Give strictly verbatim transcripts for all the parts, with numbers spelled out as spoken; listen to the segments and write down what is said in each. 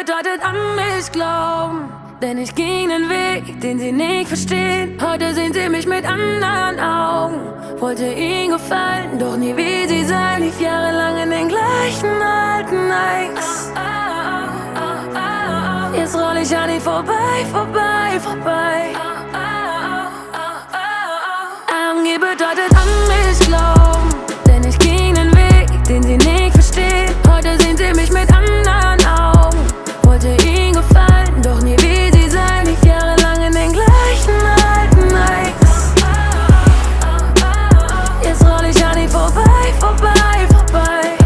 bedeutet an mich glauben, denn ich ging den Weg, den sie nicht verstehen. Heute sehen sie mich mit anderen Augen. Wollte ihnen gefallen, doch nie wie sie sein. Lief jahrelang in den gleichen alten Nikes. Jetzt roll ich an ihnen vorbei, vorbei, vorbei. A M G bedeutet an mich glauben, denn ich ging den Weg, den sie nicht verstehen. Heute sehen sie mich mit anderen Augen. Wollte ihnen gefallen, doch nie wie sie sein. Lief jahrelang in den gleichen alten Nikes. Jetzt roll ich an ihnen vorbei, vorbei, vorbei.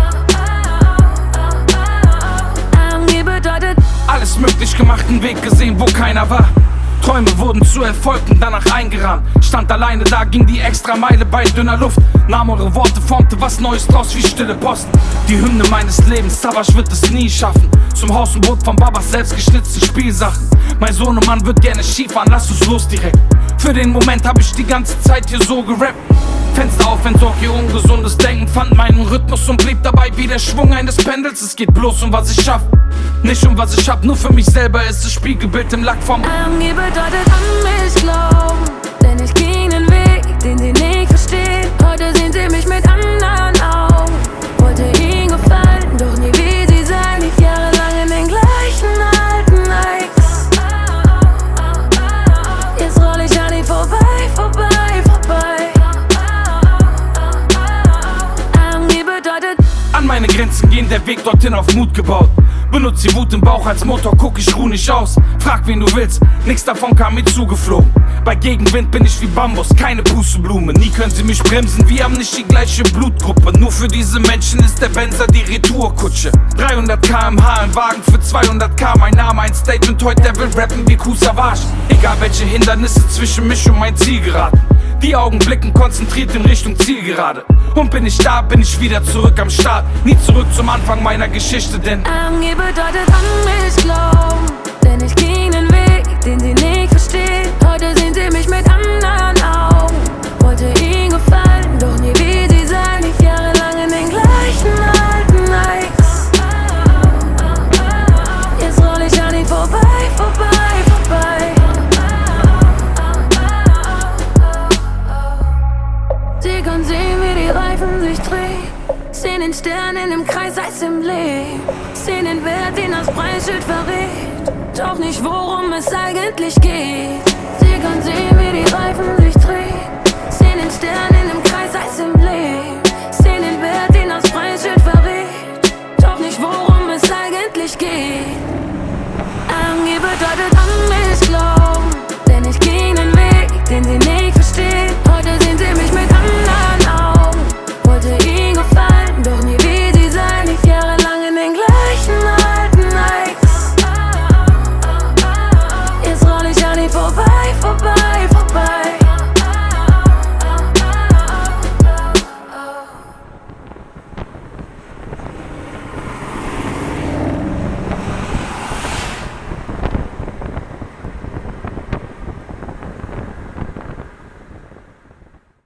A M G bedeutet alles möglich gemacht, einen Weg gesehen, wo keiner war. Träume wurden zu Erfolg und danach eingerahmt. Stand alleine da, ging die extra Meile bei dünner Luft. Nahm eure Worte, formte was Neues draus wie stille Post. Die Hymne meines Lebens, Savage wird es nie schaffen. Zum Haus und Boot von Babas selbst geschnitzte Spielsachen. Mein Sohnemann wird gerne Skifahren, lass uns los direkt. Für den Moment hab ich die ganze Zeit hier so gerappt. Fenster auf, entsorg ihr ungesundes Denken. Fand meinen Rhythmus und blieb dabei wie der Schwung eines Pendels. Es geht bloß um was ich schaff, nicht um was ich hab. Nur für mich selber ist es Spiegelbild im Lack vom A M G bedeutet an mich glauben, denn ich ging den Weg, den sie nicht verstehen. Heute sehen sie mich mit anderen Augen. Wollte ihnen gefallen, doch nie wie sie sein. Lief jahrelang in den gleichen alten Nikes. Jetzt roll ich an ihnen vorbei, vorbei, vorbei. A M G bedeutet an meine Grenzen gehen, der Weg dorthin auf Mut gebaut. Benutz die Wut im Bauch als Motor, guck ich ruh nicht aus. Frag wen du willst, nix davon kam mir zugeflogen. Bei Gegenwind bin ich wie Bambus, keine Pusteblume. Nie können sie mich bremsen, wir haben nicht die gleiche Blutgruppe. Nur für diese Menschen ist der Benzer die Retourkutsche. dreihundert Kilometer pro Stunde im Wagen für zweihundert Kilometer. Mein Name ein Statement, heute der will rappen wie Kusavage. Egal welche Hindernisse zwischen mich und mein Ziel geraten. Die Augen blicken konzentriert in Richtung Zielgerade. Und bin ich da, bin ich wieder zurück am Start. Nie zurück zum Anfang meiner Geschichte, denn A M G bedeutet an mich glauben, denn ich ging den Weg, den sie nicht verstehen. Heute sehen sie mich mit anderen Augen. Wollte ihnen gefallen, doch nie wie sie sein. Lief jahrelang in den gleichen alten Nikes. Jetzt roll ich an ihnen vorbei, vorbei, vorbei. Sie können sehen, wie die Reifen sich drehen. Sehen den Stern in dem Kreis als Emblem. Sehen den Wert, den das Preisschild verrät. Doch nicht, worum es eigentlich geht. Sie können sehen, wie die Reifen sich drehen. Sehen den Stern in dem Kreis als Emblem. Sehen den Wert, den das Preisschild verrät. Doch nicht, worum es eigentlich geht. A M G bedeutet an mich